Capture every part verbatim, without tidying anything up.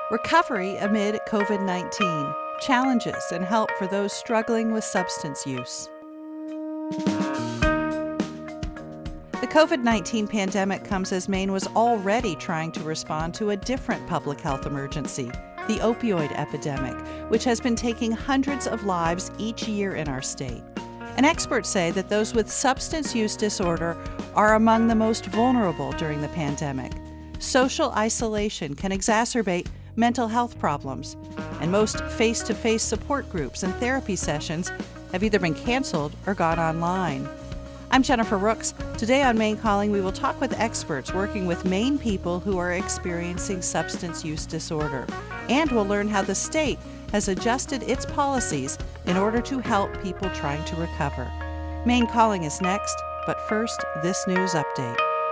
Recovery amid COVID nineteen. Challenges and help for those struggling with substance use. The COVID nineteen pandemic comes as Maine was already trying to respond to a different public health emergency, the opioid epidemic, which has been taking hundreds of lives each year in our state. And experts say that those with substance use disorder are among the most vulnerable during the pandemic. Social isolation can exacerbate mental health problems, and most face-to-face support groups and therapy sessions have either been canceled or gone online. I'm Jennifer Rooks. Today on Maine Calling, we will talk with experts working with Maine people who are experiencing substance use disorder, and we'll learn how the state has adjusted its policies in order to help people trying to recover. Maine Calling is next, but first, this news update.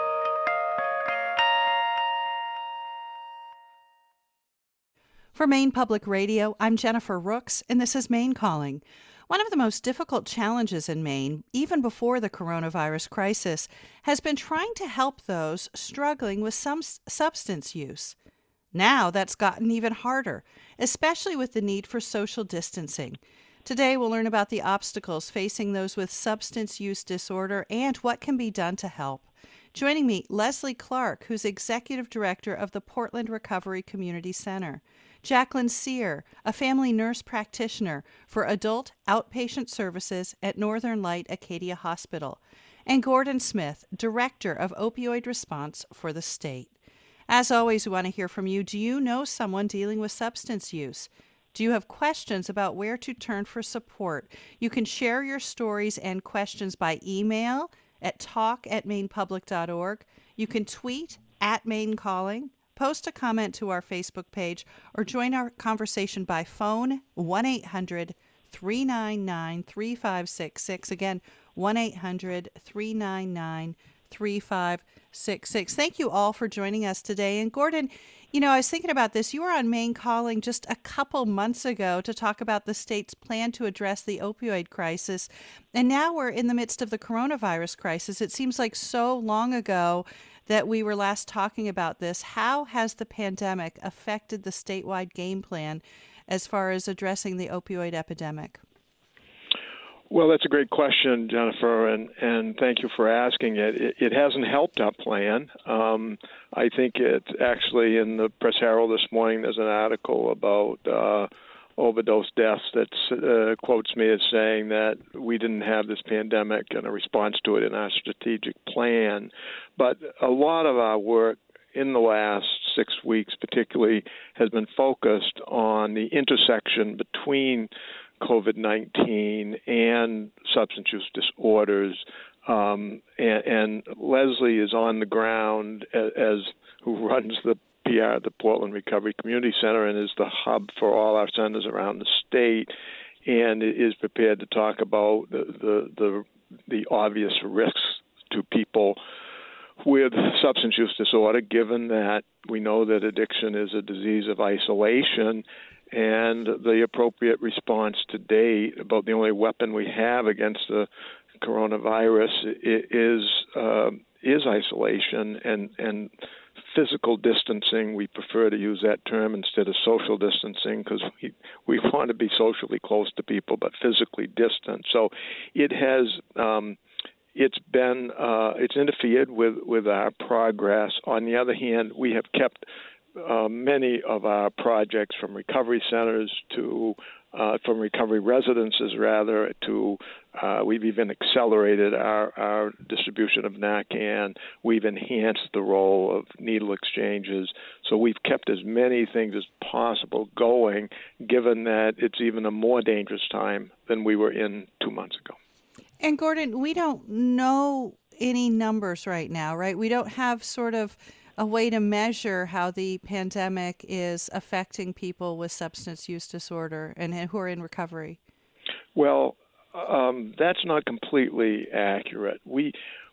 For Maine Public Radio, I'm Jennifer Rooks, and this is Maine Calling. One of the most difficult challenges in Maine, even before the coronavirus crisis, has been trying to help those struggling with some substance use. Now that's gotten even harder, especially with the need for social distancing. Today we'll learn about the obstacles facing those with substance use disorder and what can be done to help. Joining me, Leslie Clark, who's Executive Director of the Portland Recovery Community Center. Jacqueline Sear, a family nurse practitioner for adult outpatient services at Northern Light Acadia Hospital, and Gordon Smith, Director of Opioid Response for the state. As always, we want to hear from you. Do you know someone dealing with substance use? Do you have questions about where to turn for support? You can share your stories and questions by email at talk at mainepublic dot org. You can tweet at Maine Calling. Post a comment to our Facebook page, or join our conversation by phone, one eight hundred three nine nine three five six six. Again, one eight hundred three nine nine three five six six. Thank you all for joining us today. And Gordon, you know, I was thinking about this. You were on Maine Calling just a couple months ago to talk about the state's plan to address the opioid crisis. And now we're in the midst of the coronavirus crisis. It seems like so long ago that we were last talking about this. How has the pandemic affected the statewide game plan as far as addressing the opioid epidemic? Well, that's a great question, Jennifer, and, and thank you for asking it. It, it hasn't helped our plan. Um, I think it's actually in the Press Herald this morning, there's an article about uh, overdose deaths that uh, quotes me as saying that we didn't have this pandemic and a response to it in our strategic plan. But a lot of our work in the last six weeks particularly has been focused on the intersection between COVID nineteen and substance use disorders. Um, and, and Leslie is on the ground as, as who runs the P R, the Portland Recovery Community Center, and is the hub for all our centers around the state, and is prepared to talk about the the the, the obvious risks to people with substance use disorder, given that we know that addiction is a disease of isolation, and the appropriate response to date, about the only weapon we have against the coronavirus is uh, is isolation and and physical distancing. We prefer to use that term instead of social distancing because we, we want to be socially close to people but physically distant. So it has um, it's been uh, it's interfered with, with our progress. On the other hand, we have kept uh, many of our projects from recovery centers to uh, from recovery residences rather to uh, we've even accelerated our, our distribution of Narcan. We've enhanced the role of needle exchanges. So we've kept as many things as possible going, given that it's even a more dangerous time than we were in two months ago. And Gordon, we don't know any numbers right now, right? We don't have sort of a way to measure how the pandemic is affecting people with substance use disorder and who are in recovery. Well, um, that's not completely accurate. We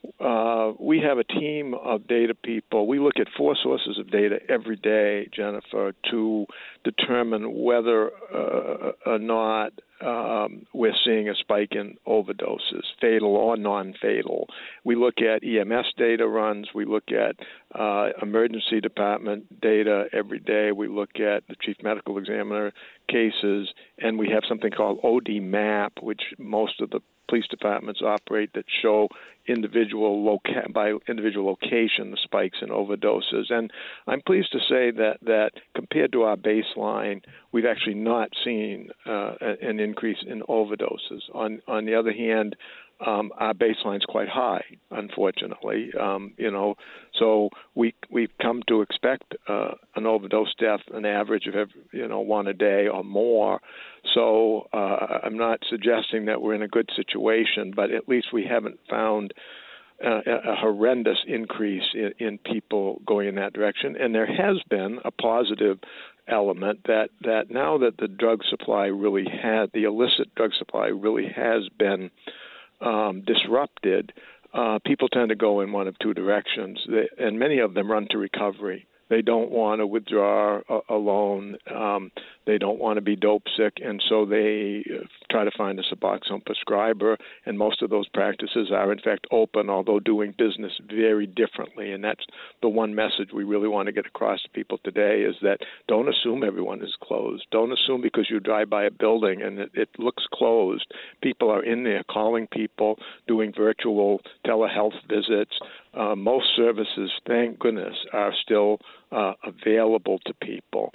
uh, we have a team of data people. We look at four sources of data every day, Jennifer, to determine whether uh, or not um, we're seeing a spike in overdoses, fatal or non-fatal. We look at E M S data runs. We look at uh, emergency department data every day. We look at the chief medical examiner cases, and we have something called O D MAP, which most of the police departments operate, that show individual loca- by individual location the spikes in overdoses. And I'm pleased to say that, that compared to our baseline, we've actually not seen uh, an increase in overdoses. On on the other hand, um, our baseline's quite high, unfortunately. Um, you know, so we we've come to expect uh, an overdose death, an average of every, you know one a day or more. So uh, I'm not suggesting that we're in a good situation, but at least we haven't found uh, a horrendous increase in, in people going in that direction. And there has been a positive element that, that now that the drug supply really had, the illicit drug supply really has been um, disrupted, uh, people tend to go in one of two directions, they, and many of them run to recovery. They don't want to withdraw a, a loan. Um, they don't want to be dope sick, and so they uh, try to find a Suboxone prescriber. And most of those practices are, in fact, open, although doing business very differently. And that's the one message we really want to get across to people today: is that don't assume everyone is closed. Don't assume because you drive by a building and it, it looks closed. People are in there calling people, doing virtual telehealth visits. Uh, most services, thank goodness, are still uh, available to people.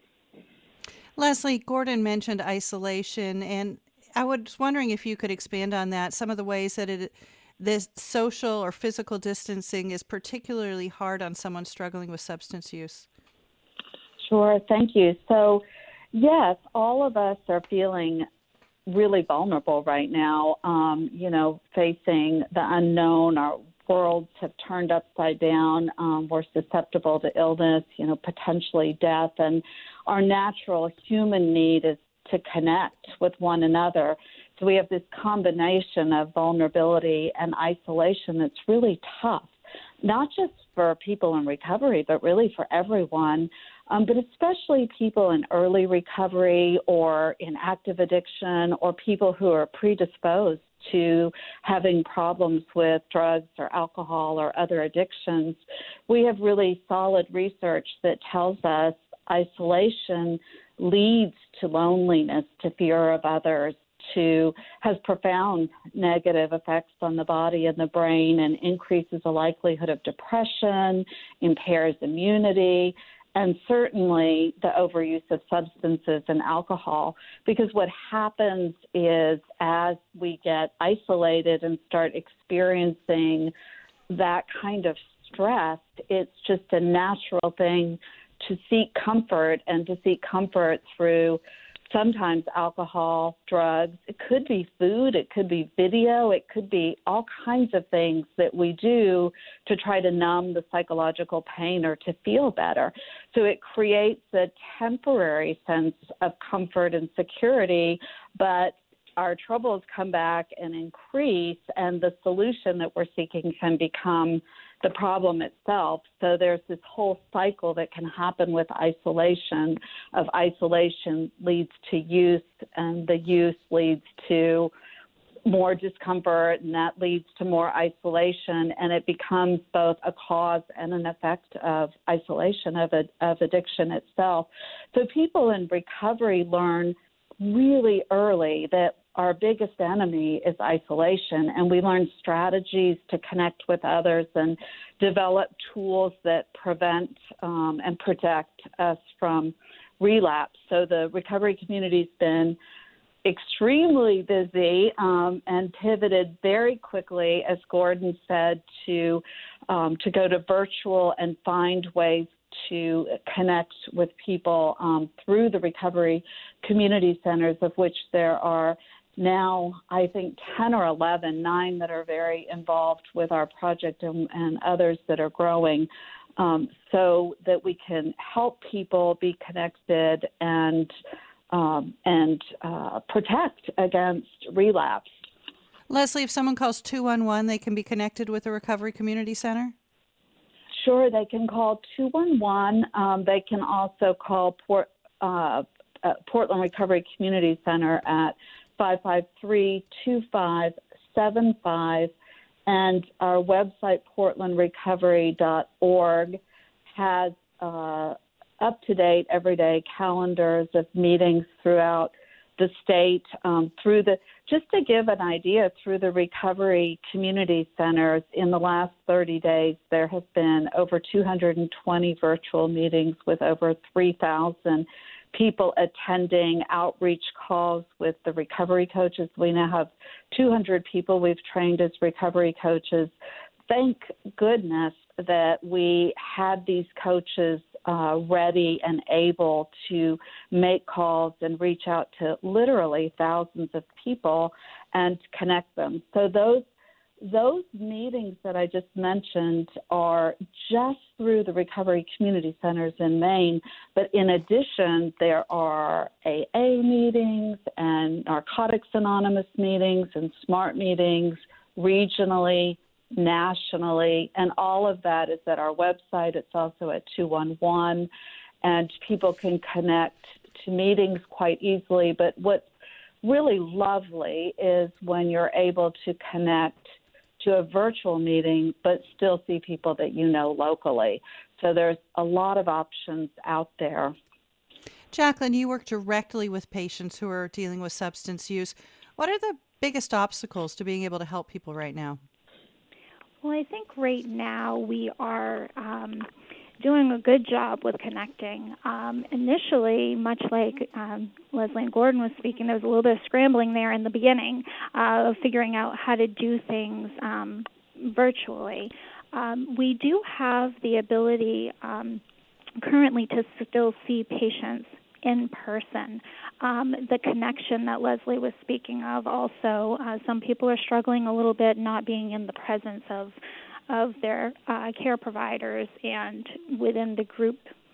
Leslie, Gordon mentioned isolation, and I was wondering if you could expand on that, some of the ways that it, this social or physical distancing is particularly hard on someone struggling with substance use. Sure, thank you. So, yes, all of us are feeling really vulnerable right now, um, you know, facing the unknown. Our worlds have turned upside down. Um, we're susceptible to illness, you know, potentially death. And our natural human need is to connect with one another. So we have this combination of vulnerability and isolation that's really tough, not just for people in recovery, but really for everyone, um, but especially people in early recovery or in active addiction, or people who are predisposed to having problems with drugs or alcohol or other addictions. We have really solid research that tells us isolation leads to loneliness, to fear of others, to has profound negative effects on the body and the brain, and increases the likelihood of depression, impairs immunity, and certainly the overuse of substances and alcohol. Because what happens is, as we get isolated and start experiencing that kind of stress, it's just a natural thing to seek comfort, and to seek comfort through sometimes alcohol, drugs. It could be food, it could be video, it could be all kinds of things that we do to try to numb the psychological pain or to feel better. So it creates a temporary sense of comfort and security, but our troubles come back and increase, and the solution that we're seeking can become the problem itself. So there's this whole cycle that can happen with isolation. Of isolation leads to use, and the use leads to more discomfort, and that leads to more isolation, and it becomes both a cause and an effect of isolation, of, a, of addiction itself. So people in recovery learn really early that our biggest enemy is isolation, and we learn strategies to connect with others and develop tools that prevent um, and protect us from relapse. So the recovery community's been extremely busy um, and pivoted very quickly, as Gordon said, to um, to go to virtual and find ways to connect with people um, through the recovery community centers, of which there are now, I think, ten or eleven, nine that are very involved with our project, and, and others that are growing, um, so that we can help people be connected and um, and uh, protect against relapse. Leslie, if someone calls two one one, they can be connected with the Recovery Community Center? Sure, they can call two one one. Um, they can also call Port, uh, uh, Portland Recovery Community Center at five five three, two five seven five. And our website, portland recovery dot org, has uh, up-to-date, everyday calendars of meetings throughout the state, um, through the, just to give an idea, through the recovery community centers in the last thirty days, there have been over two hundred twenty virtual meetings with over three thousand people attending, outreach calls with the recovery coaches. We now have two hundred people we've trained as recovery coaches. Thank goodness that we had these coaches uh, ready and able to make calls and reach out to literally thousands of people and connect them. So those those meetings that I just mentioned are just through the recovery community centers in Maine. But in addition, there are A A meetings and Narcotics Anonymous meetings and SMART meetings regionally, nationally, and all of that is at our website. It's also at two one one, and people can connect to meetings quite easily. But what's really lovely is when you're able to connect to a virtual meeting but still see people that you know locally. So there's a lot of options out there. Jacqueline, you work directly with patients who are dealing with substance use. What are the biggest obstacles to being able to help people right now? Well, I think right now we are um, doing a good job with connecting. Um, initially, much like um, Leslie and Gordon was speaking, there was a little bit of scrambling there in the beginning uh, of figuring out how to do things um, virtually. Um, we do have the ability um, currently to still see patients in person. Um, the connection that Leslie was speaking of also, uh, some people are struggling a little bit not being in the presence of of their uh, care providers and within the group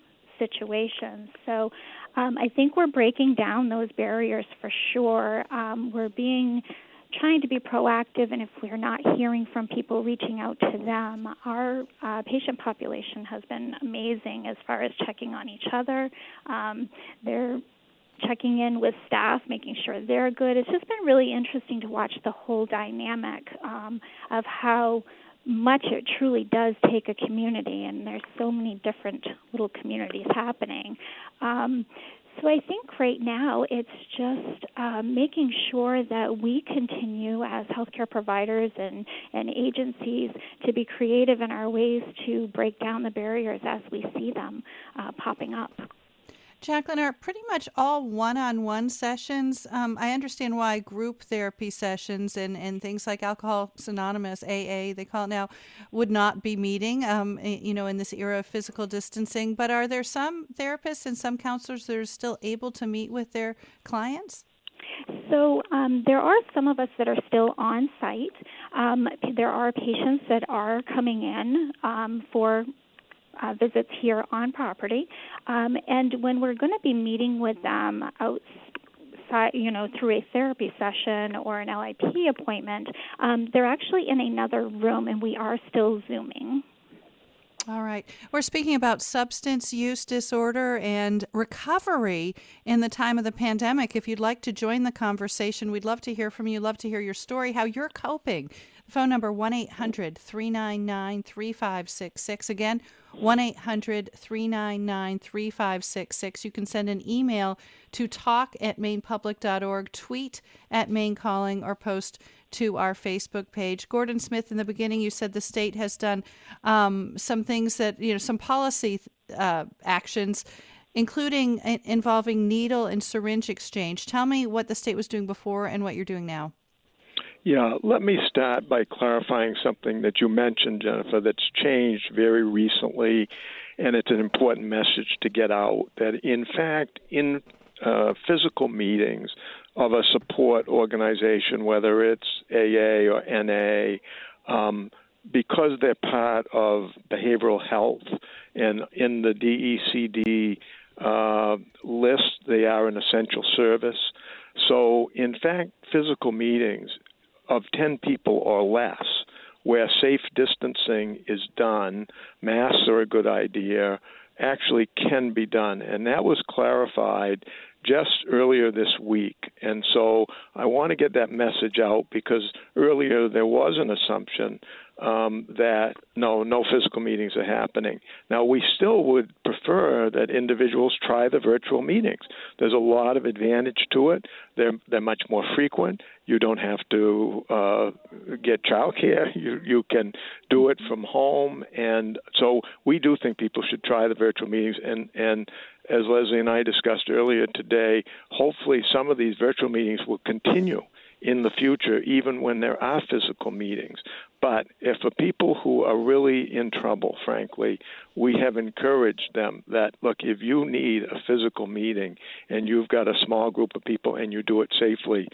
situations. So um, I think we're breaking down those barriers for sure. Um, we're being trying to be proactive, and if we're not hearing from people, reaching out to them. Our uh, patient population has been amazing as far as checking on each other. Um, they're checking in with staff, making sure they're good. It's just been really interesting to watch the whole dynamic um, of how much it truly does take a community, and there's so many different little communities happening. Um, so I think right now it's just uh, making sure that we continue as healthcare providers and, and agencies to be creative in our ways to break down the barriers as we see them uh, popping up. Jacqueline, are pretty much all one-on-one sessions? Um, I understand why group therapy sessions and, and things like Alcoholics Anonymous, A A, they call it now, would not be meeting, um, you know, in this era of physical distancing. But are there some therapists and some counselors that are still able to meet with their clients? So um, there are some of us that are still on site. Um, there are patients that are coming in um, for Uh, visits here on property, um, and when we're going to be meeting with them outside, you know, through a therapy session or an L I P appointment, um, they're actually in another room, and we are still Zooming. All right. We're speaking about substance use disorder and recovery in the time of the pandemic. If you'd like to join the conversation, we'd love to hear from you, love to hear your story, how you're coping. Phone number one eight hundred, three nine nine, three five six six. Again, one eight hundred, three nine nine, three five six six. You can send an email to talk at maine public dot org, tweet at Maine Calling, or post to our Facebook page. Gordon Smith, in the beginning, you said the state has done um, some things that, you know, some policy uh, actions, including uh, involving needle and syringe exchange. Tell me what the state was doing before and what you're doing now. Yeah, let me start by clarifying something that you mentioned, Jennifer, that's changed very recently, and it's an important message to get out, that in fact, in uh, physical meetings of a support organization, whether it's A A or N A, um, because they're part of behavioral health and in the D E C D uh, list, they are an essential service. So, in fact, physical meetings of ten people or less, where safe distancing is done, masks are a good idea, actually can be done. And that was clarified just earlier this week. And so I want to get that message out, because earlier there was an assumption um, that no, no physical meetings are happening. Now, we still would prefer that individuals try the virtual meetings. There's a lot of advantage to it. They're, they're much more frequent. You don't have to uh, get childcare. You, you can do it from home. And so we do think people should try the virtual meetings. And, and as Leslie and I discussed earlier today, hopefully some of these virtual meetings will continue in the future, even when there are physical meetings. But if for people who are really in trouble, frankly, we have encouraged them that, look, if you need a physical meeting and you've got a small group of people and you do it safely,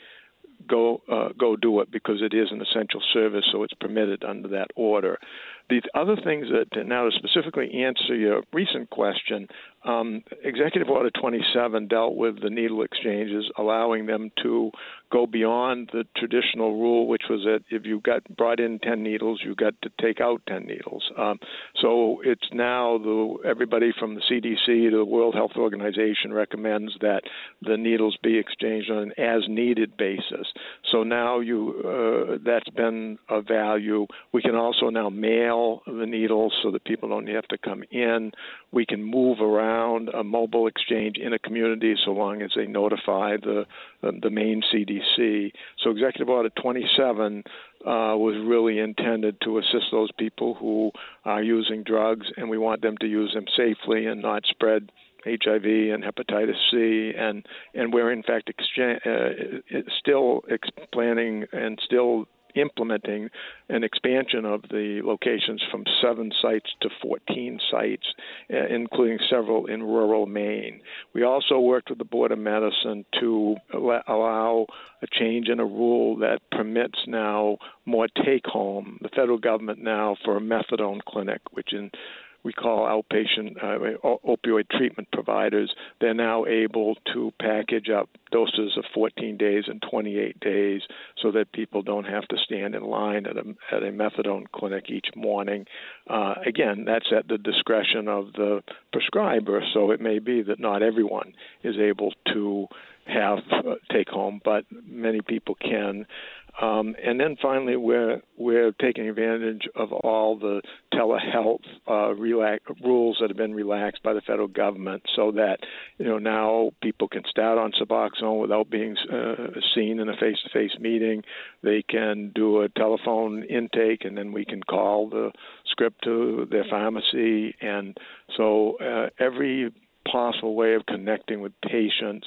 go uh, go do it, because it is an essential service, so it's permitted under that order. The other things that, now to specifically answer your recent question, um, Executive Order twenty-seven dealt with the needle exchanges, allowing them to go beyond the traditional rule, which was that if you got brought in ten needles, you got to take out ten needles. Um, so it's now the everybody from the C D C to the World Health Organization recommends that the needles be exchanged on an as-needed basis. So now you uh, that's been a value. We can also now mail the needles so that people don't have to come in. We can move around a mobile exchange in a community so long as they notify the the, the main C D C. So Executive Order twenty-seven uh, was really intended to assist those people who are using drugs, and we want them to use them safely and not spread H I V and hepatitis C, and, and we're in fact exchange, uh, still ex- planning and still implementing an expansion of the locations from seven sites to fourteen sites, uh, including several in rural Maine. We also worked with the Board of Medicine to al- allow a change in a rule that permits now more take-home. The federal government now, for a methadone clinic, which in we call outpatient uh, opioid treatment providers, they're now able to package up doses of fourteen days and twenty-eight days so that people don't have to stand in line at a, at a methadone clinic each morning. Uh, again, that's at the discretion of the prescriber, so it may be that not everyone is able to have uh, take home, but many people can. Um, and then finally, we're we're taking advantage of all the telehealth uh, relax, rules that have been relaxed by the federal government, so that you know now people can start on Suboxone without being uh, seen in a face-to-face meeting. They can do a telephone intake, and then we can call the script to their pharmacy. And so uh, every possible way of connecting with patients,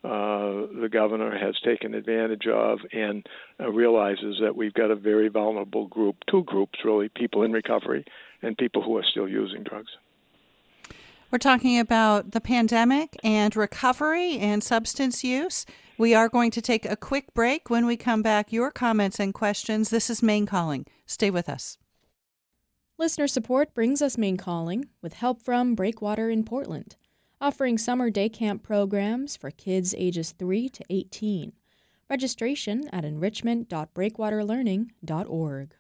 uh, the governor has taken advantage of, and uh, realizes that we've got a very vulnerable group, two groups really, people in recovery and people who are still using drugs. We're talking about the pandemic and recovery and substance use. We are going to take a quick break. When we come back, your comments and questions. This is Maine Calling. Stay with us. Listener support brings us Maine Calling with help from Breakwater in Portland, offering summer day camp programs for kids ages three to eighteen. Registration at enrichment dot breakwater learning dot org.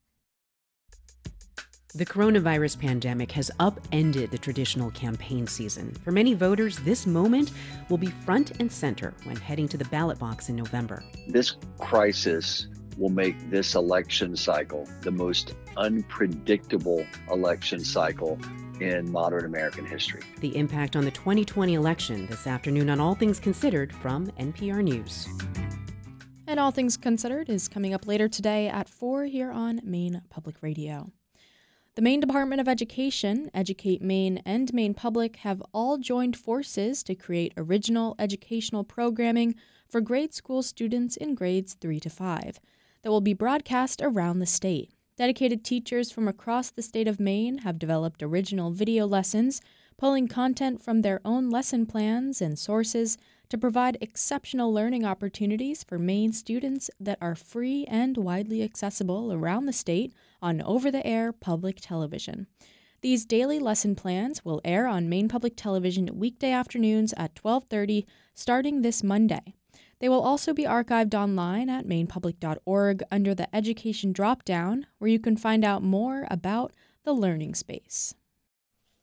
The coronavirus pandemic has upended the traditional campaign season. For many voters, this moment will be front and center when heading to the ballot box in November. This crisis will make this election cycle the most unpredictable election cycle in modern American history. The impact on the twenty twenty election this afternoon on All Things Considered from N P R News. And All Things Considered is coming up later today at four here on Maine Public Radio. The Maine Department of Education, Educate Maine, and Maine Public have all joined forces to create original educational programming for grade school students in grades three to five that will be broadcast around the state. Dedicated teachers from across the state of Maine have developed original video lessons, pulling content from their own lesson plans and sources to provide exceptional learning opportunities for Maine students that are free and widely accessible around the state on over-the-air public television. These daily lesson plans will air on Maine Public Television weekday afternoons at twelve thirty starting this Monday. They will also be archived online at maine public dot org under the Education drop-down, where you can find out more about the learning space.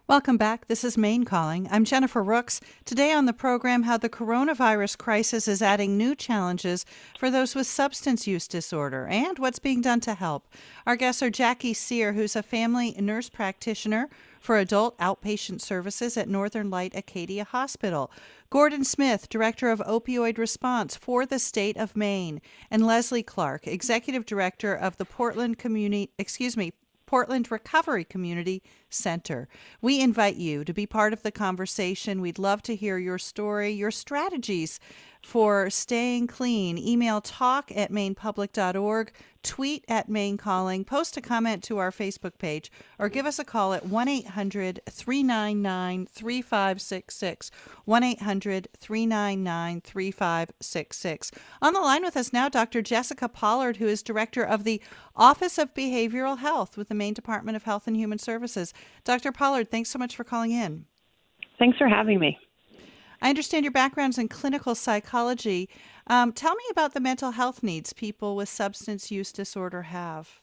Welcome back. This is Maine Calling. I'm Jennifer Rooks. Today on the program, how the coronavirus crisis is adding new challenges for those with substance use disorder and what's being done to help. Our guests are Jackie Sear, who's a family nurse practitioner for adult outpatient services at Northern Light Acadia Hospital, Gordon Smith, Director of Opioid Response for the state of Maine, and Leslie Clark, Executive Director of the Portland Community, excuse me, Portland Recovery Community Center. We invite you to be part of the conversation. We'd love to hear your story, your strategies for staying clean. Email talk at maine public dot org, tweet at Maine Calling, post a comment to our Facebook page, or give us a call at one eight hundred three nine nine three five six six, one eight hundred three nine nine three five six six. On the line with us now, Doctor Jessica Pollard, who is Director of the Office of Behavioral Health with the Maine Department of Health and Human Services. Doctor Pollard, thanks so much for calling in. Thanks for having me. I understand your background's in clinical psychology. Um, tell me about the mental health needs people with substance use disorder have.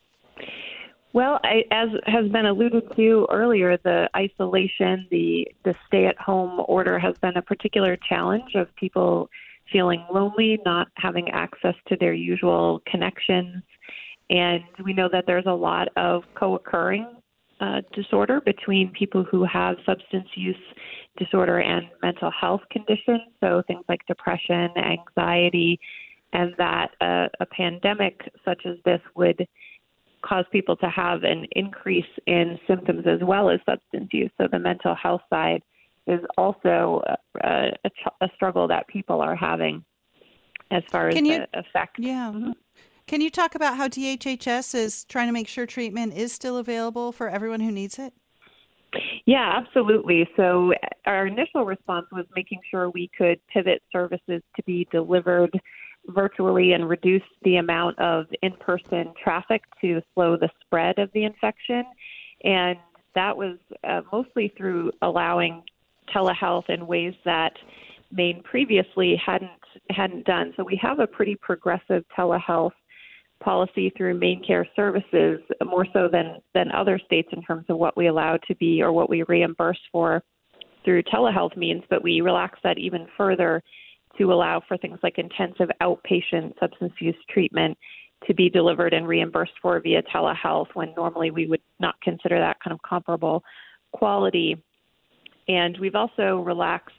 Well, I, as has been alluded to earlier, the isolation, the, the stay-at-home order has been a particular challenge of people feeling lonely, not having access to their usual connections. And we know that there's a lot of co-occurring uh, disorder between people who have substance use disorder and mental health conditions, so things like depression, anxiety, and that uh, a pandemic such as this would cause people to have an increase in symptoms as well as substance use. So the mental health side is also a, a, a struggle that people are having as far as Can you, the effect. Yeah. Mm-hmm. Can you talk about how D H H S is trying to make sure treatment is still available for everyone who needs it? Yeah, absolutely. So our initial response was making sure we could pivot services to be delivered virtually and reduce the amount of in-person traffic to slow the spread of the infection. And that was uh, mostly through allowing telehealth in ways that Maine previously hadn't hadn't done. So we have a pretty progressive telehealth policy through Maine Care Services, more so than, than other states in terms of what we allow to be or what we reimburse for through telehealth means, but we relax that even further to allow for things like intensive outpatient substance use treatment to be delivered and reimbursed for via telehealth when normally we would not consider that kind of comparable quality. And we've also relaxed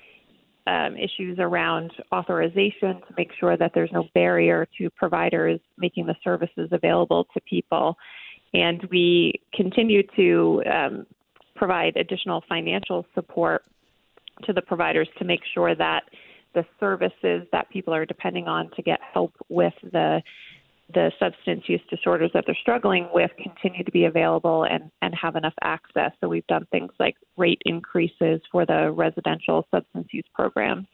Um, issues around authorization to make sure that there's no barrier to providers making the services available to people. And we continue to um, provide additional financial support to the providers to make sure that the services that people are depending on to get help with the the substance use disorders that they're struggling with continue to be available and, and have enough access. So we've done things like rate increases for the residential substance use programs.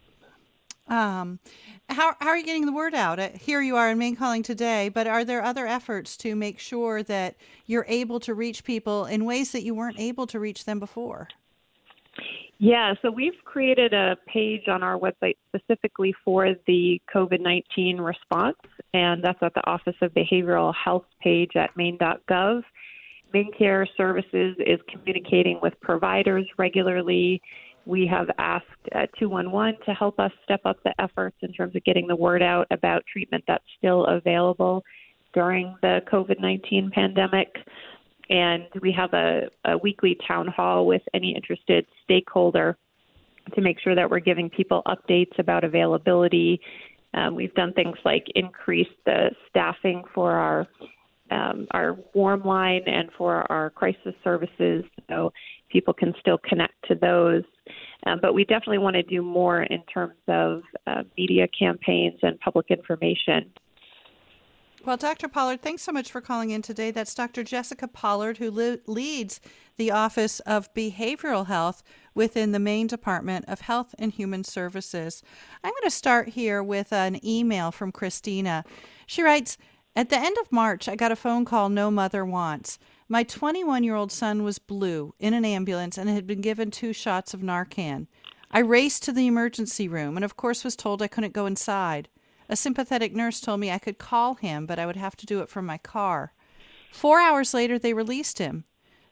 Um, how, how are you getting the word out? Here you are in Maine Calling today, but are there other efforts to make sure that you're able to reach people in ways that you weren't able to reach them before? Yeah, so we've created a page on our website specifically for the COVID nineteen response, and that's at the Office of Behavioral Health page at maine dot gov. Maine Care Services is communicating with providers regularly. We have asked uh, two one one to help us step up the efforts in terms of getting the word out about treatment that's still available during the COVID nineteen pandemic. And we have a, a weekly town hall with any interested stakeholder to make sure that we're giving people updates about availability. Um, we've done things like increase the staffing for our um, our warm line and for our crisis services, so people can still connect to those. Um, but we definitely want to do more in terms of uh, media campaigns and public information. Well, Doctor Pollard, thanks so much for calling in today. That's Doctor Jessica Pollard, who le- leads the Office of Behavioral Health within the Maine Department of Health and Human Services. I'm going to start here with an email from Christina. She writes, at the end of March, I got a phone call no mother wants. My twenty-one-year-old son was blue in an ambulance and had been given two shots of Narcan. I raced to the emergency room and, of course, was told I couldn't go inside. A sympathetic nurse told me I could call him, but I would have to do it from my car. Four hours later, they released him.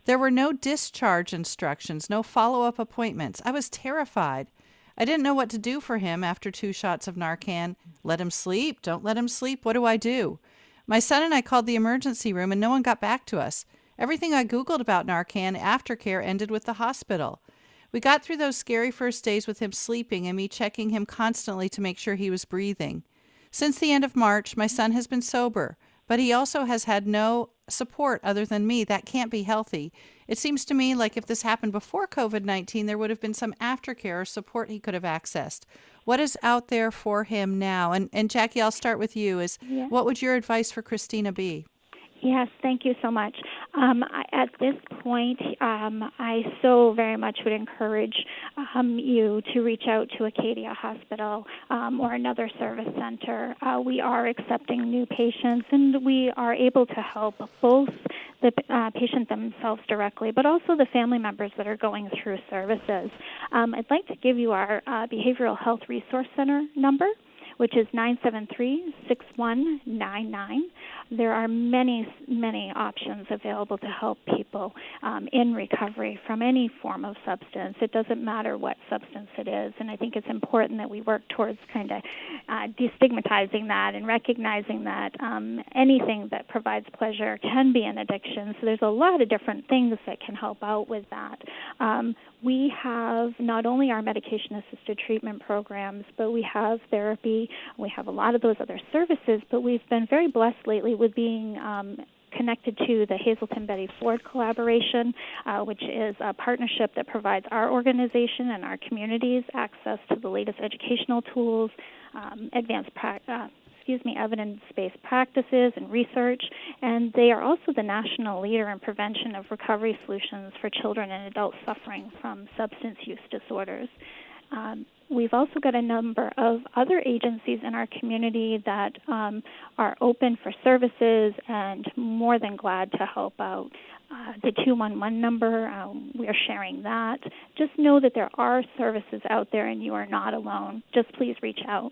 There were no discharge instructions, no follow-up appointments. I was terrified. I didn't know what to do for him after two shots of Narcan. Let him sleep? Don't let him sleep? What do I do? My son and I called the emergency room, and no one got back to us. Everything I Googled about Narcan aftercare ended with the hospital. We got through those scary first days with him sleeping and me checking him constantly to make sure he was breathing. Since the end of March, my son has been sober, but he also has had no support other than me. That can't be healthy. It seems to me like if this happened before COVID nineteen, there would have been some aftercare or support he could have accessed. What is out there for him now? And, and Jackie, I'll start with you. Is Yeah. What would your advice for Christina be? Yes, thank you so much. Um, I, at this point, um, I so very much would encourage um, you to reach out to Acadia Hospital um, or another service center. Uh, we are accepting new patients, and we are able to help both the uh, patient themselves directly, but also the family members that are going through services. Um, I'd like to give you our uh, Behavioral Health Resource Center number, which is nine seven three, six one nine nine. There are many, many options available to help people um, in recovery from any form of substance. It doesn't matter what substance it is, and I think it's important that we work towards kind of uh, destigmatizing that and recognizing that um, anything that provides pleasure can be an addiction. So there's a lot of different things that can help out with that. Um, we have not only our medication-assisted treatment programs, but we have therapy. We have a lot of those other services, but we've been very blessed lately with being um, connected to the Hazelton Betty Ford collaboration, uh, which is a partnership that provides our organization and our communities access to the latest educational tools, um, advanced pra- uh, excuse me, evidence-based practices and research, and they are also the national leader in prevention of recovery solutions for children and adults suffering from substance use disorders. Um, We've also got a number of other agencies in our community that um, are open for services and more than glad to help out. Uh, the two one one number, um, we are sharing that. Just know that there are services out there and you are not alone. Just please reach out.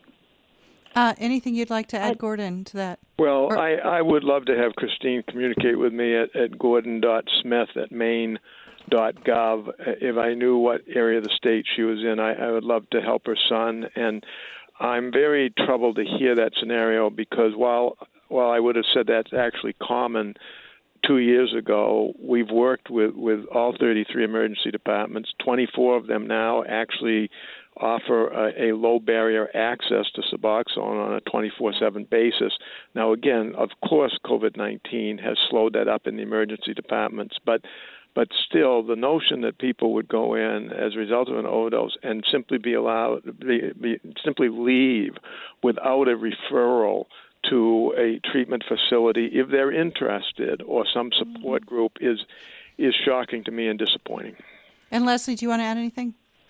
Uh, anything you'd like to add, Uh, Gordon, to that? Well, Or- I, I would love to have Christine communicate with me at, at gordon dot smith at maine dot gov. If I knew what area of the state she was in, I, I would love to help her son. And I'm very troubled to hear that scenario because while while I would have said that's actually common two years ago, we've worked with, with all thirty-three emergency departments. twenty-four of them now actually offer a, a low barrier access to Suboxone on a twenty-four seven basis. Now, again, of course, COVID nineteen has slowed that up in the emergency departments, but But still, the notion that people would go in as a result of an overdose and simply be allowed, be, be, simply leave without a referral to a treatment facility if they're interested or some support group is is shocking to me and disappointing. And Leslie, do you want to add anything?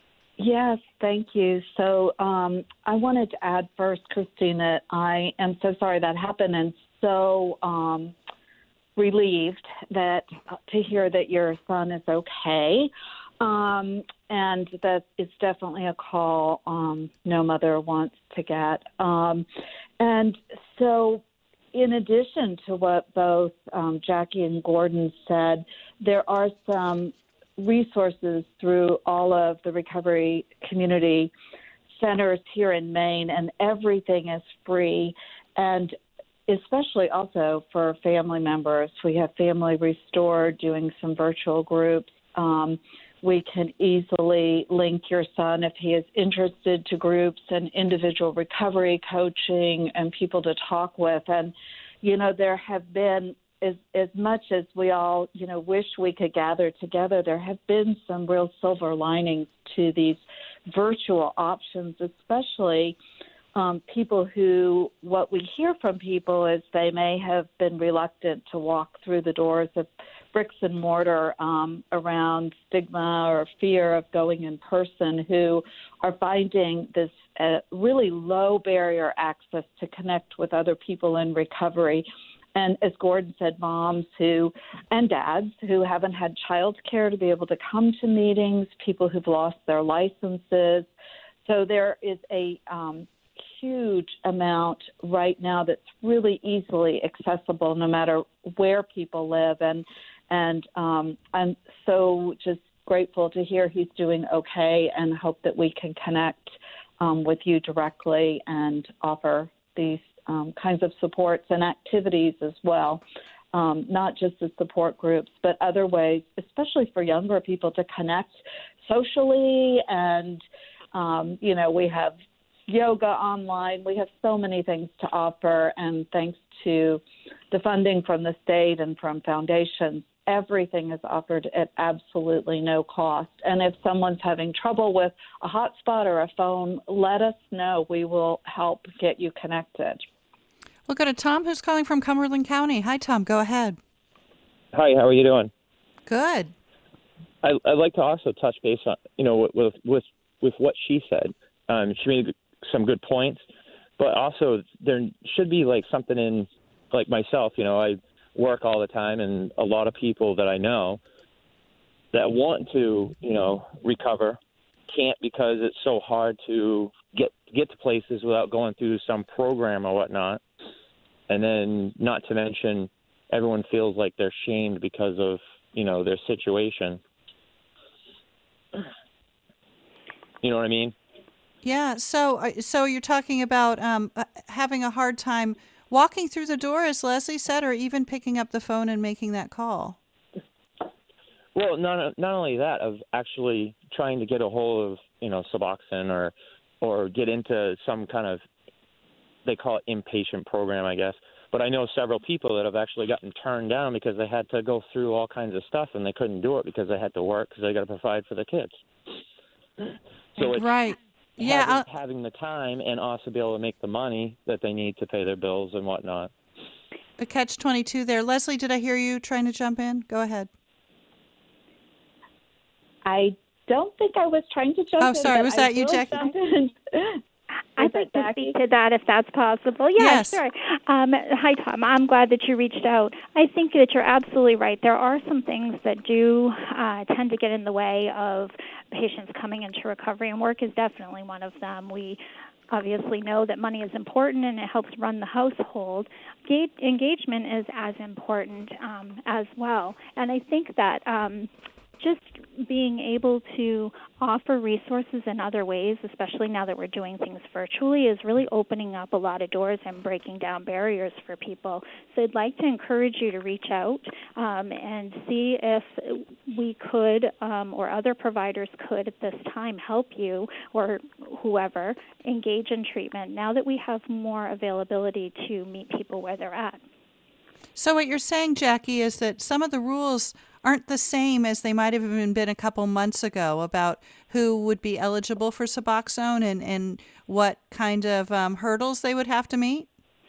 Yes, thank you. So um, I wanted to add first, Christine, that I am so sorry that happened and so um, relieved that uh, to hear that your son is okay. Um, and that it's definitely a call um, no mother wants to get. Um, and so in addition to what both um, Jackie and Gordon said, there are some resources through all of the recovery community centers here in Maine, and everything is free. And especially also for family members, we have Family Restored doing some virtual groups. Um, we can easily link your son, if he is interested, to groups and individual recovery coaching and people to talk with. And, you know, there have been, as, as much as we all, you know, wish we could gather together, there have been some real silver linings to these virtual options, especially um, people who, what we hear from people is they may have been reluctant to walk through the doors of bricks and mortar um, around stigma or fear of going in person, who are finding this uh, really low barrier access to connect with other people in recovery. And as Gordon said, moms who and dads who haven't had child care to be able to come to meetings, people who've lost their licenses. So there is a um, huge amount right now that's really easily accessible no matter where people live. And And um, I'm so just grateful to hear he's doing okay, and hope that we can connect um, with you directly and offer these um, kinds of supports and activities as well. Um, not just the support groups, but other ways, especially for younger people, to connect socially. And, um, you know, we have yoga online. We have so many things to offer. And thanks to the funding from the state and from foundations, everything is offered at absolutely no cost. And if someone's having trouble with a hotspot or a phone, let us know. We will help get you connected. We'll go to Tom, who's calling from Cumberland County. Hi, Tom. Go ahead. Hi, how are you doing? Good. I, I'd like to also touch base on, you know, with with with what she said. Um, she made some good points, but also there should be like something in, like myself, you know, I work all the time, and a lot of people that I know that want to, you know, recover can't because it's so hard to get get to places without going through some program or whatnot. And then, not to mention, everyone feels like they're shamed because of, you know, their situation. You know what I mean? Yeah. So, uh, so you're talking about um, uh, having a hard time walking through the door, as Leslie said, or even picking up the phone and making that call. Well, not not only that, of actually trying to get a hold of, you know, Suboxone or or get into some kind of, they call it inpatient program, I guess. But I know several people that have actually gotten turned down because they had to go through all kinds of stuff and they couldn't do it because they had to work because they got to provide for the kids. So it's right. Yeah, having, having the time and also be able to make the money that they need to pay their bills and whatnot. A catch twenty-two there. Leslie, did I hear you trying to jump in? Go ahead. I don't think I was trying to jump oh, in. Oh, sorry. Was I that you, Jackie? I'd like to speak to that if that's possible. Yeah, yes. sure. Um, hi, Tom. I'm glad that you reached out. I think that you're absolutely right. There are some things that do uh, tend to get in the way of patients coming into recovery, and work is definitely one of them. We obviously know that money is important and it helps run the household. Ga- engagement is as important um, as well. And I think that um, just being able to offer resources in other ways, especially now that we're doing things virtually, is really opening up a lot of doors and breaking down barriers for people. So I'd like to encourage you to reach out um, and see if we could, um, or other providers could at this time, help you or whoever engage in treatment now that we have more availability to meet people where they're at. So what you're saying, Jackie, is that some of the rules aren't the same as they might have even been a couple months ago about who would be eligible for Suboxone and, and what kind of um, hurdles they would have to meet?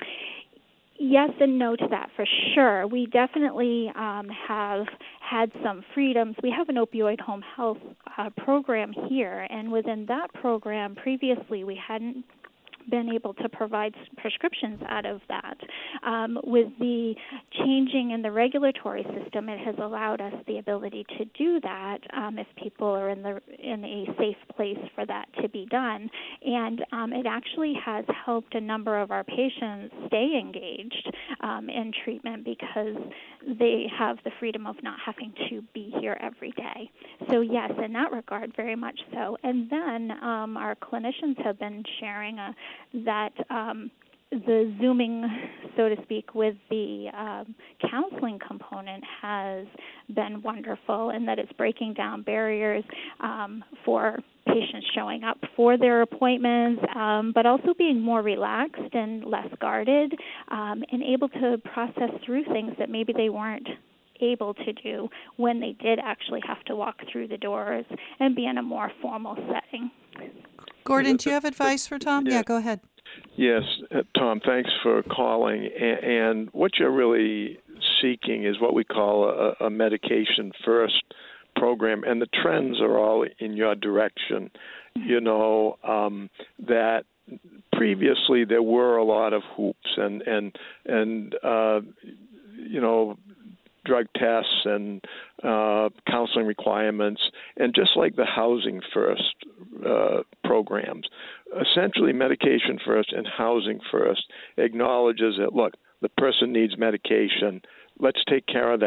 Yes and no to that, for sure. We definitely um, have had some freedoms. We have an opioid home health uh, program here, and within that program, previously we hadn't been able to provide prescriptions out of that. Um, with the changing in the regulatory system, it has allowed us the ability to do that um, if people are in the in a safe place for that to be done. And um, it actually has helped a number of our patients stay engaged um, in treatment because they have the freedom of not having to be here every day. So yes, in that regard, very much so. And then um, our clinicians have been sharing a that um, the Zooming, so to speak, with the um, counseling component has been wonderful, and that it's breaking down barriers um, for patients showing up for their appointments, um, but also being more relaxed and less guarded um, and able to process through things that maybe they weren't able to do when they did actually have to walk through the doors and be in a more formal setting. Gordon, do you have advice for Tom? Yeah, yeah go ahead. Yes, uh, Tom, thanks for calling. And, and what you're really seeking is what we call a, a medication first program, and the trends are all in your direction. You know, um, that previously there were a lot of hoops and, and, and uh, you know, drug tests and uh, counseling requirements, and just like the housing first uh, programs, essentially medication first and housing first acknowledges that, look, the person needs medication. Let's take care of that.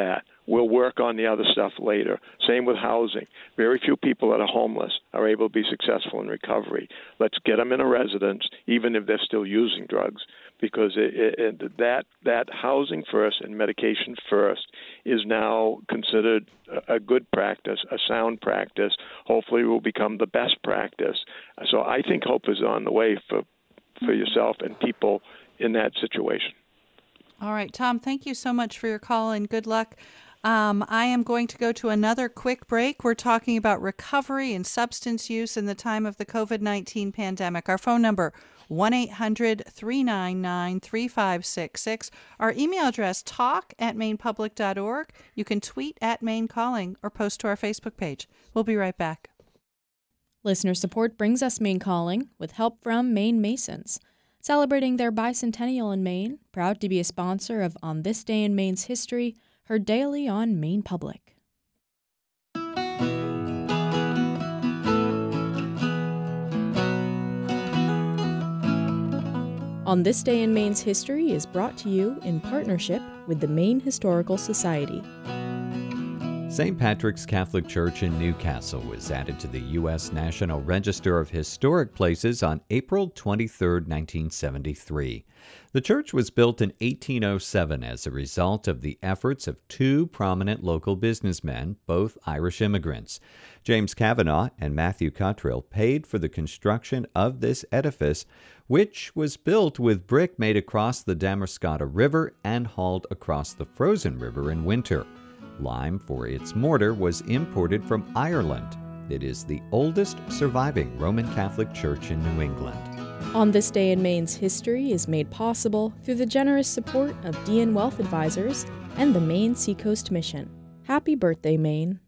We'll work on the other stuff later. Same with housing. Very few people that are homeless are able to be successful in recovery. Let's get them in a residence, even if they're still using drugs, because it, it, it, that that housing first and medication first is now considered a, a good practice, a sound practice. Hopefully, will become the best practice. So I think hope is on the way for for yourself and people in that situation. All right, Tom, thank you so much for your call and good luck. Um, I am going to go to another quick break. We're talking about recovery and substance use in the time of the covid nineteen pandemic. Our phone number, one eight hundred three nine nine three five six six. Our email address, talk at maine public dot org. You can tweet at Maine Calling or post to our Facebook page. We'll be right back. Listener support brings us Maine Calling with help from Maine Masons. Celebrating their bicentennial in Maine, proud to be a sponsor of On This Day in Maine's History, heard daily on Maine Public. On This Day in Maine's History is brought to you in partnership with the Maine Historical Society. Saint Patrick's Catholic Church in Newcastle was added to the U S National Register of Historic Places on April twenty-third, nineteen seventy-three. The church was built in eighteen oh seven as a result of the efforts of two prominent local businessmen, both Irish immigrants. James Kavanaugh and Matthew Cottrell paid for the construction of this edifice, which was built with brick made across the Damariscotta River and hauled across the frozen river in winter. Lime for its mortar was imported from Ireland. It is the oldest surviving Roman Catholic church in New England. On This Day in Maine's History is made possible through the generous support of D N Wealth Advisors and the Maine Seacoast Mission. Happy birthday, Maine.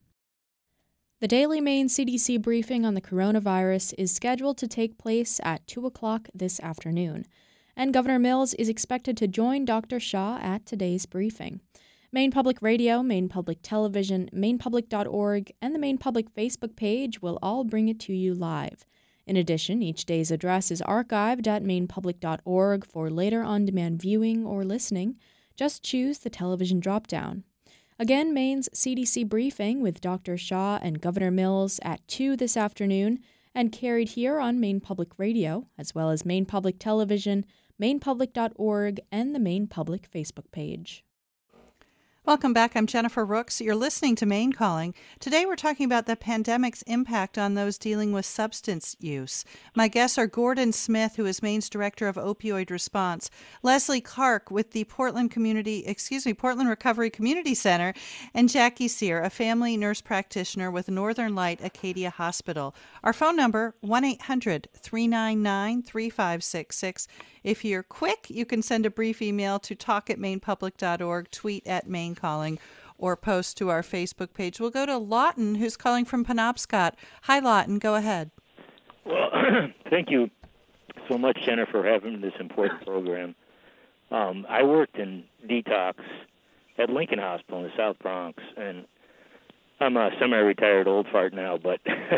The Daily Maine C D C briefing on the coronavirus is scheduled to take place at two o'clock this afternoon, and Governor Mills is expected to join Doctor Shaw at today's briefing. Maine Public Radio, Maine Public Television, maine public dot org, and the Maine Public Facebook page will all bring it to you live. In addition, each day's address is archived at maine public dot org for later on-demand viewing or listening. Just choose the television drop-down. Again, Maine's C D C briefing with Doctor Shaw and Governor Mills at two this afternoon and carried here on Maine Public Radio, as well as Maine Public Television, maine public dot org, and the Maine Public Facebook page. Welcome back. I'm Jennifer Rooks. You're listening to Maine Calling. Today we're talking about the pandemic's impact on those dealing with substance use. My guests are Gordon Smith, who is Maine's Director of Opioid Response, Leslie Clark with the Portland Community, excuse me, Portland Recovery Community Center, and Jackie Sear, a family nurse practitioner with Northern Light Acadia Hospital. Our phone number, one eight hundred three nine nine three five six six. If you're quick, you can send a brief email to talk at maine public dot org, tweet at Maine Calling, or post to our Facebook page. We'll go to Lawton, who's calling from Penobscot. Hi, Lawton. Go ahead. Well, thank you so much, Jennifer, for having this important program. Um, I worked in detox at Lincoln Hospital in the South Bronx, and I'm a semi-retired old fart now, but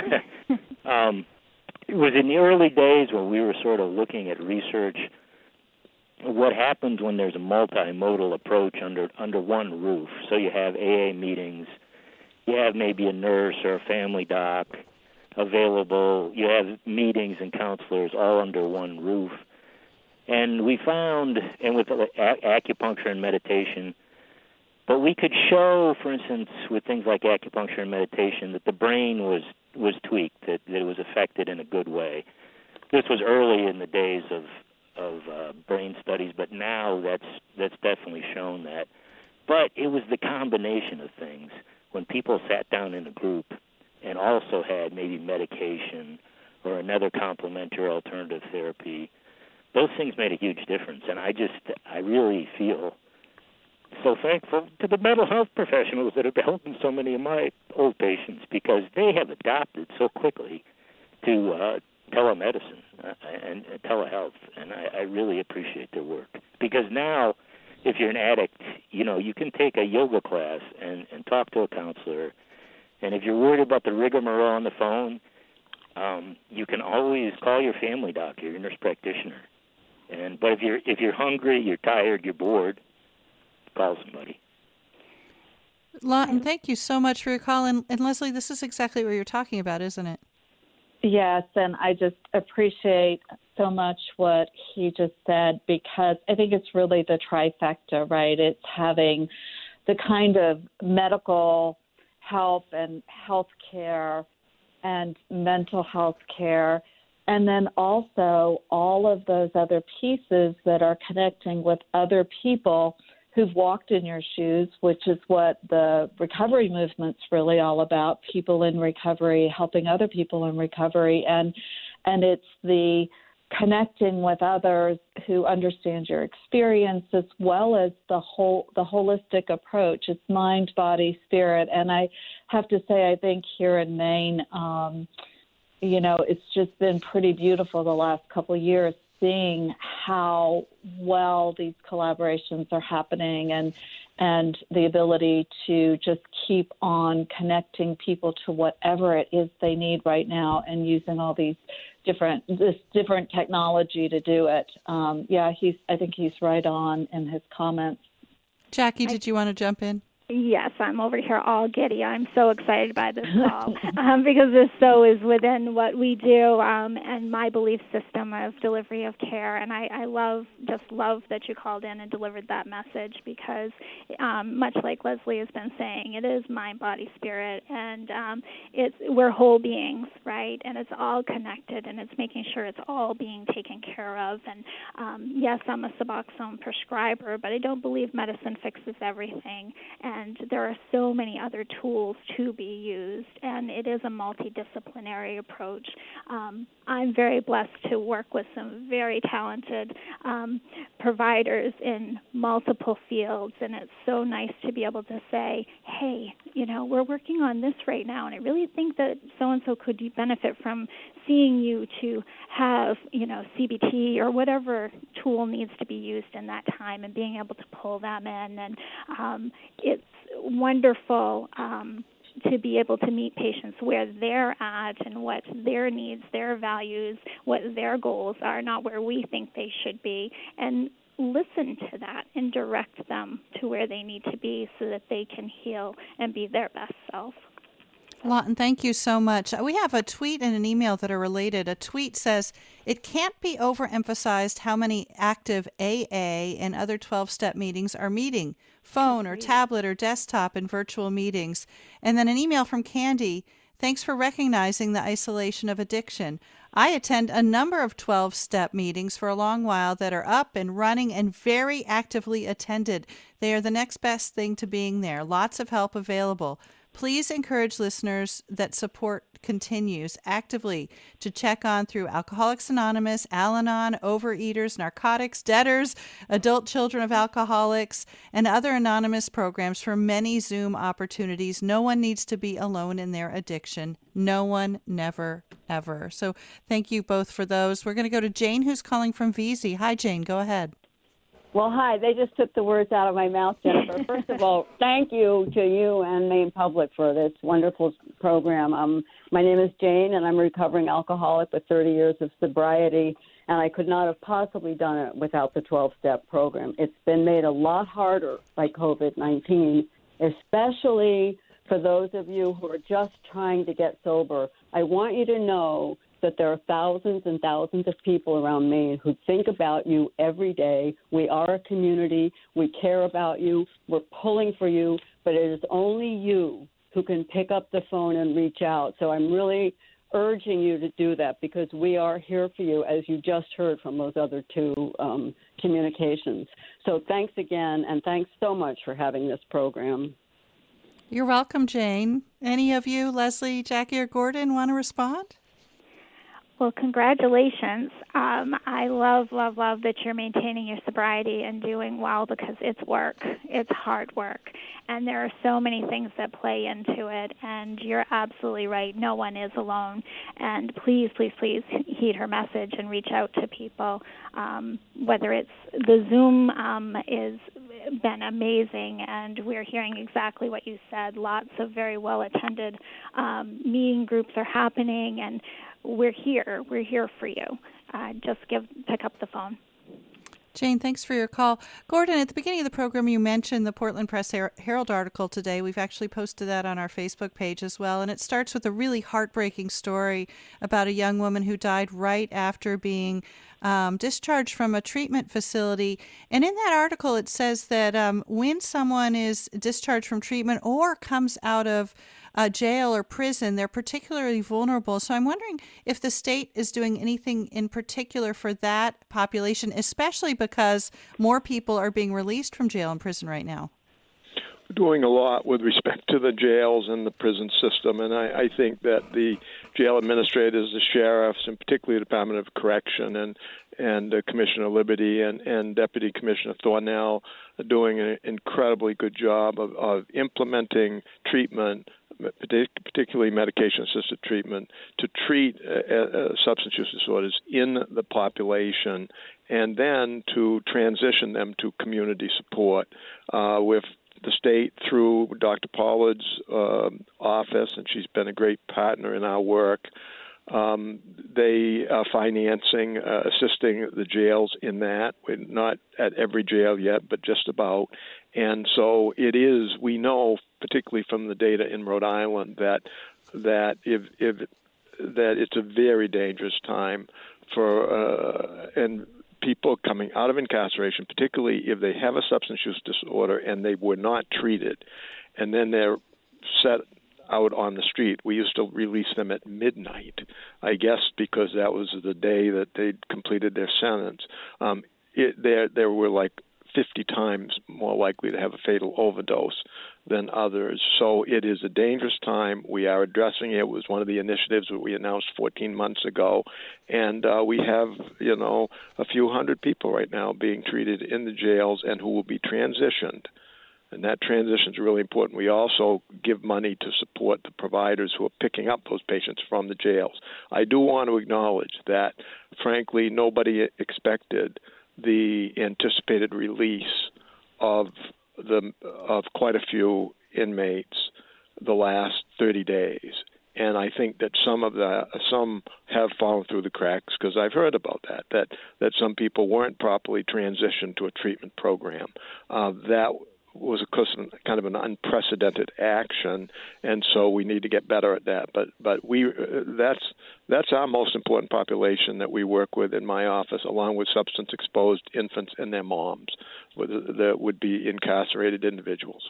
um, it was in the early days when we were sort of looking at research, what happens when there's a multimodal approach under under one roof. So you have A A meetings, you have maybe a nurse or a family doc available, you have meetings and counselors all under one roof. And we found, and with acupuncture and meditation, but we could show, for instance, with things like acupuncture and meditation, that the brain was, was tweaked, that, that it was affected in a good way. This was early in the days of of uh, brain studies, but now that's that's definitely shown that. But it was the combination of things. When people sat down in a group and also had maybe medication or another complementary alternative therapy, those things made a huge difference. And I just, I really feel so thankful to the mental health professionals that have been helping so many of my old patients, because they have adopted so quickly to uh, telemedicine uh, and uh, telehealth, and I, I really appreciate their work. Because now, if you're an addict, you know, you can take a yoga class and, and talk to a counselor, and if you're worried about the rigmarole on the phone, um, you can always call your family doctor, your nurse practitioner. And but if you're if you're hungry, you're tired, you're bored, call somebody. Lawton, thank you so much for your call. And, and Leslie, this is exactly what you're talking about, isn't it? Yes, and I just appreciate so much what he just said, because I think it's really the trifecta, right? It's having the kind of medical help and health care and mental health care, and then also all of those other pieces that are connecting with other people who've walked in your shoes, which is what the recovery movement's really all about, people in recovery, helping other people in recovery. And and it's the connecting with others who understand your experience, as well as the whole the holistic approach. It's mind, body, spirit. And I have to say, I think here in Maine, um, you know, it's just been pretty beautiful the last couple of years, seeing how well these collaborations are happening, and and the ability to just keep on connecting people to whatever it is they need right now, and using all these different this different technology to do it. Um, yeah, he's I think he's right on in his comments. Jackie, did you want to jump in? Yes, I'm over here all giddy. I'm so excited by this call um, because this so is within what we do um, and my belief system of delivery of care. And I, I love, just love that you called in and delivered that message, because um, much like Leslie has been saying, it is mind, body, spirit, and um, it's we're whole beings, right? And it's all connected, and it's making sure it's all being taken care of. And um, yes, I'm a Suboxone prescriber, but I don't believe medicine fixes everything. And And there are so many other tools to be used, and it is a multidisciplinary approach. Um, I'm very blessed to work with some very talented um, providers in multiple fields, and it's so nice to be able to say, hey, you know, we're working on this right now, and I really think that so-and-so could benefit from seeing you to have, you know, C B T or whatever tool needs to be used in that time, and being able to pull them in. And um, it's wonderful um, to be able to meet patients where they're at and what their needs, their values, what their goals are, not where we think they should be, and listen to that and direct them to where they need to be so that they can heal and be their best self. Lawton, thank you so much. We have a tweet and an email that are related. A tweet says, it can't be overemphasized how many active A A and other twelve-step meetings are meeting, phone or tablet or desktop in virtual meetings. And then an email from Candy, thanks for recognizing the isolation of addiction. I attend a number of twelve-step meetings for a long while that are up and running and very actively attended. They are the next best thing to being there. Lots of help available. Please encourage listeners that support continues actively to check on through Alcoholics Anonymous, Al-Anon, Overeaters, Narcotics, Debtors, Adult Children of Alcoholics, and other anonymous programs for many Zoom opportunities. No one needs to be alone in their addiction. No one, never, ever. So thank you both for those. We're going to go to Jane, who's calling from V Z. Hi, Jane. Go ahead. Well, hi. They just took the words out of my mouth, Jennifer. First of all, thank you to you and Maine Public for this wonderful program. Um, my name is Jane, and I'm a recovering alcoholic with thirty years of sobriety, and I could not have possibly done it without the twelve-step program. It's been made a lot harder by COVID nineteen, especially for those of you who are just trying to get sober. I want you to know that there are thousands and thousands of people around Maine who think about you every day. We are a community. We care about you. We're pulling for you, but it is only you who can pick up the phone and reach out. So I'm really urging you to do that, because we are here for you, as you just heard from those other two um, communications. So thanks again, and thanks so much for having this program. You're welcome, Jane. Any of you, Leslie, Jackie, or Gordon, want to respond? Well, congratulations. Um, I love, love, love that you're maintaining your sobriety and doing well, because it's work. It's hard work. And there are so many things that play into it. And you're absolutely right. No one is alone. And please, please, please heed her message and reach out to people. Um, whether it's the Zoom um, is been amazing, and we're hearing exactly what you said. Lots of very well-attended um, meeting groups are happening, and we're here. We're here for you. Uh, just give pick up the phone. Jane, thanks for your call. Gordon, at the beginning of the program, you mentioned the Portland Press Herald article today. We've actually posted that on our Facebook page as well. And it starts with a really heartbreaking story about a young woman who died right after being um, discharged from a treatment facility. And in that article, it says that um, when someone is discharged from treatment or comes out of Uh, jail or prison, they're particularly vulnerable. So I'm wondering if the state is doing anything in particular for that population, especially because more people are being released from jail and prison right now. We're doing a lot with respect to the jails and the prison system, and I, I think that the jail administrators, the sheriffs, and particularly the Department of Correction and and uh, Commissioner Liberty and, and Deputy Commissioner Thornell are doing an incredibly good job of, of implementing treatment, particularly medication-assisted treatment, to treat uh, uh, substance use disorders in the population, and then to transition them to community support uh, with the state through Doctor Pollard's uh, office, and she's been a great partner in our work. Um, they are financing, uh, assisting the jails in that. We're not at every jail yet, but just about. And so it is, we know, particularly from the data in Rhode Island, that that if, if that it's a very dangerous time for uh, and people coming out of incarceration, particularly if they have a substance use disorder and they were not treated, and then they're set out on the street. We used to release them at midnight, I guess, because that was the day that they'd completed their sentence. Um, it, there, there were like fifty times more likely to have a fatal overdose than others. So it is a dangerous time. We are addressing it. It was one of the initiatives that we announced fourteen months ago. And uh, we have, you know, a few hundred people right now being treated in the jails and who will be transitioned. And that transition is really important. We also give money to support the providers who are picking up those patients from the jails. I do want to acknowledge that, frankly, nobody expected the anticipated release of the of quite a few inmates the last thirty days. And I think that some of the some have fallen through the cracks, because I've heard about that, that that some people weren't properly transitioned to a treatment program. Uh, that was of course kind of an unprecedented action, and so we need to get better at that. But but we uh, that's that's our most important population that we work with in my office, along with substance exposed infants and their moms, that would be incarcerated individuals.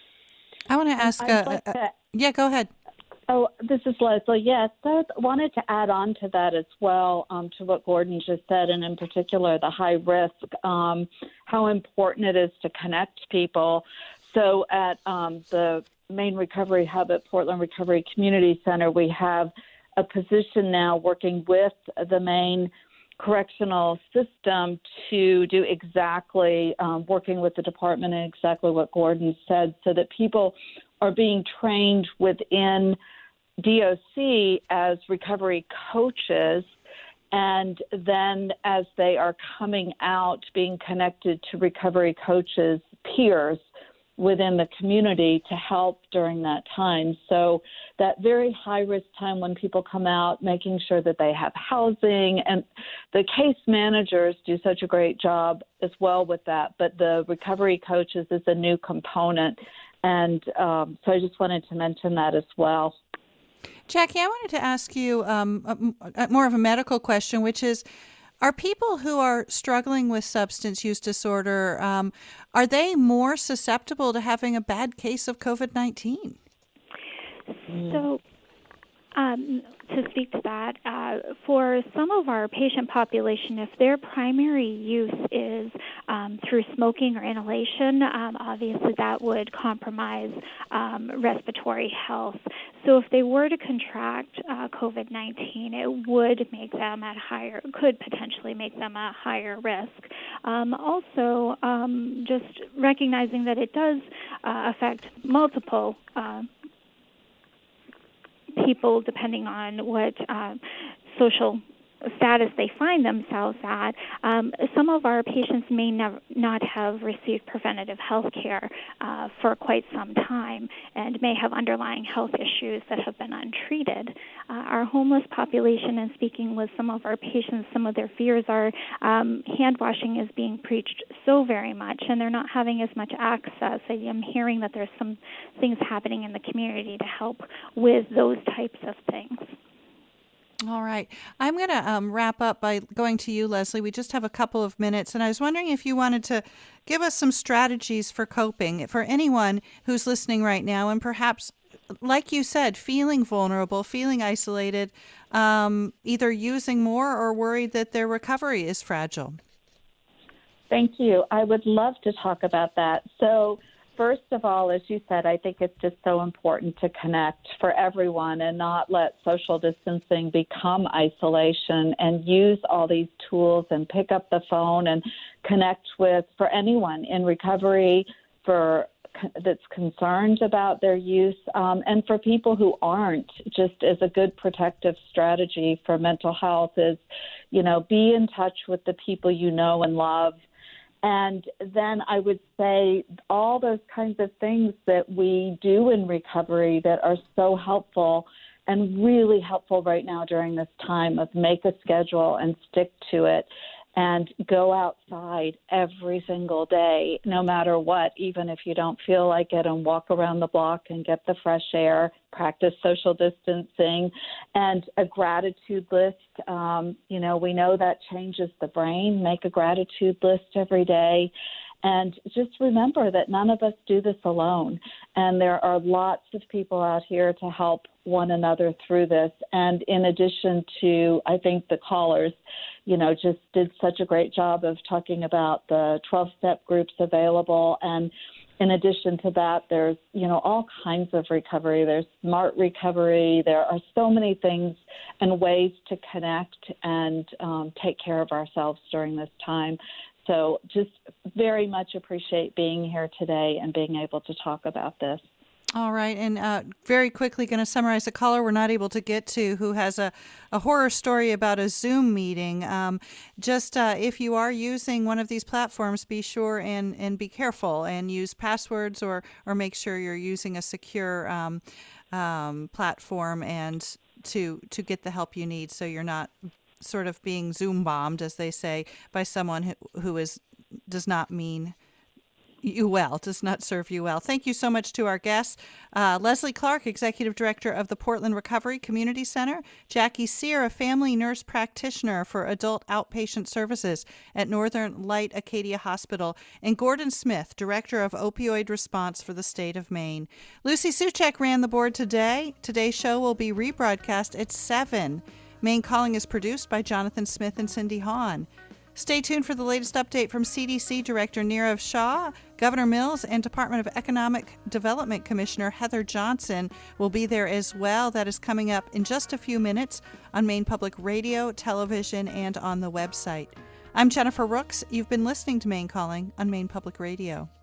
I want to ask. I'd like uh, to, uh, yeah, go ahead. Oh, this is Leslie. Yes, I wanted to add on to that as well, um, to what Gordon just said, and in particular the high risk, um, how important it is to connect people. So at um, the Maine Recovery Hub at Portland Recovery Community Center, we have a position now working with the Maine correctional system to do exactly, um, working with the department and exactly what Gordon said, so that people are being trained within D O C as recovery coaches, and then as they are coming out, being connected to recovery coaches, peers within the community to help during that time. So that very high-risk time when people come out, making sure that they have housing, and the case managers do such a great job as well with that, but the recovery coaches is a new component, and um, so I just wanted to mention that as well. Jackie, I wanted to ask you um, a, a more of a medical question, which is, are people who are struggling with substance use disorder, um, are they more susceptible to having a bad case of COVID nineteen? So, um, to speak to that, uh, for some of our patient population, if their primary use is um, through smoking or inhalation, um, obviously that would compromise um, respiratory health. So if they were to contract uh, COVID nineteen, it would make them at higher, could potentially make them a higher risk. Um, also, um, just recognizing that it does uh, affect multiple uh, people depending on what uh, social status they find themselves at, um, some of our patients may nev- not have received preventative health care uh, for quite some time and may have underlying health issues that have been untreated. Uh, our homeless population, and speaking with some of our patients, some of their fears are um, hand washing is being preached so very much, and they're not having as much access. I am hearing that there's some things happening in the community to help with those types of things. All right. I'm going to um, wrap up by going to you, Leslie. We just have a couple of minutes, and I was wondering if you wanted to give us some strategies for coping for anyone who's listening right now and perhaps, like you said, feeling vulnerable, feeling isolated, um, either using more or worried that their recovery is fragile. Thank you. I would love to talk about that. So, first of all, as you said, I think it's just so important to connect for everyone and not let social distancing become isolation, and use all these tools and pick up the phone and connect with, for anyone in recovery, for that's concerned about their use, um, and for people who aren't, just as a good protective strategy for mental health is, you know, be in touch with the people you know and love. And then I would say all those kinds of things that we do in recovery that are so helpful and really helpful right now during this time of make a schedule and stick to it and go outside every single day, no matter what, even if you don't feel like it, and walk around the block and get the fresh air, practice social distancing, and a gratitude list. Um, you know, we know that changes the brain. Make a gratitude list every day. And just remember that none of us do this alone. And there are lots of people out here to help one another through this. And in addition to, I think the callers, you know, just did such a great job of talking about the twelve-step groups available. And in addition to that, there's, you know, all kinds of recovery. There's smart recovery. There are so many things and ways to connect and um, take care of ourselves during this time. So just very much appreciate being here today and being able to talk about this. All right. And uh, very quickly going to summarize a caller we're not able to get to who has a, a horror story about a Zoom meeting. Um, just uh, if you are using one of these platforms, be sure and, and be careful and use passwords, or, or make sure you're using a secure um, um, platform and to to get the help you need, so you're not sort of being Zoom bombed, as they say, by someone who, who is does not mean you well, does not serve you well. Thank you so much to our guests, uh, Leslie Clark, Executive Director of the Portland Recovery Community Center, Jackie Sear, a family nurse practitioner for adult outpatient services at Northern Light Acadia Hospital, and Gordon Smith, Director of Opioid Response for the state of Maine. Lucy Suchek ran the board today. Today's show will be rebroadcast at seven. Maine Calling is produced by Jonathan Smith and Cindy Hahn. Stay tuned for the latest update from C D C Director Nirav Shah. Governor Mills and Department of Economic Development Commissioner Heather Johnson will be there as well. That is coming up in just a few minutes on Maine Public Radio, television, and on the website. I'm Jennifer Rooks. You've been listening to Maine Calling on Maine Public Radio.